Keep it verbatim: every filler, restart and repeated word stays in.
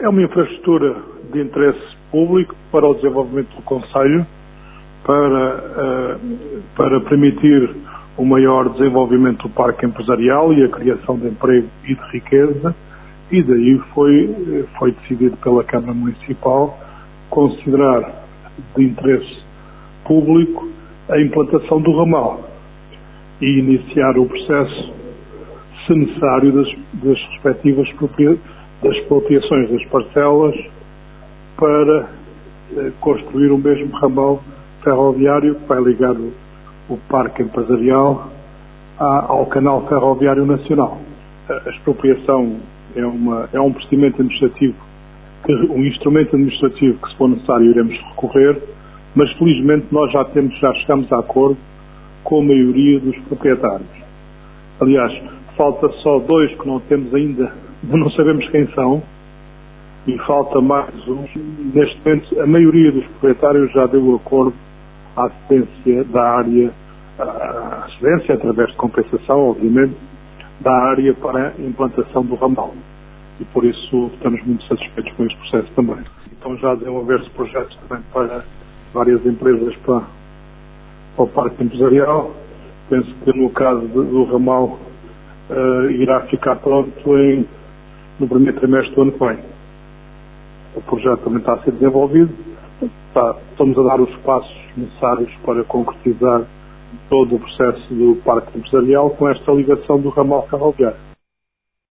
É uma infraestrutura de interesse público para o desenvolvimento do concelho, para, uh, para permitir o maior desenvolvimento do parque empresarial e a criação de emprego e de riqueza, e daí foi, foi decidido pela Câmara Municipal considerar de interesse público a implantação do ramal e iniciar o processo, se necessário, das, das respectivas das expropriações das parcelas para eh, construir o mesmo ramal ferroviário que vai ligar o, o parque empresarial à, ao canal ferroviário nacional. A expropriação é, uma, é um procedimento administrativo, que, um instrumento administrativo que, se for necessário, iremos recorrer, mas felizmente nós já temos, já chegamos a acordo com a maioria dos proprietários. Aliás, falta só dois que não temos ainda, não sabemos quem são, e falta mais um. Neste momento, a maioria dos proprietários já deu o acordo à cedência da área, à cedência através de compensação, obviamente, da área para a implantação do ramal. E por isso estamos muito satisfeitos com este processo também. Então já desenvolver-se projetos também para várias empresas para, para o parque empresarial. Penso que no caso de, do ramal uh, irá ficar pronto em, no primeiro trimestre do ano que vem. O projeto também está a ser desenvolvido. Está, estamos a dar os passos necessários para concretizar todo o processo do parque empresarial com esta ligação do ramal ferroviário.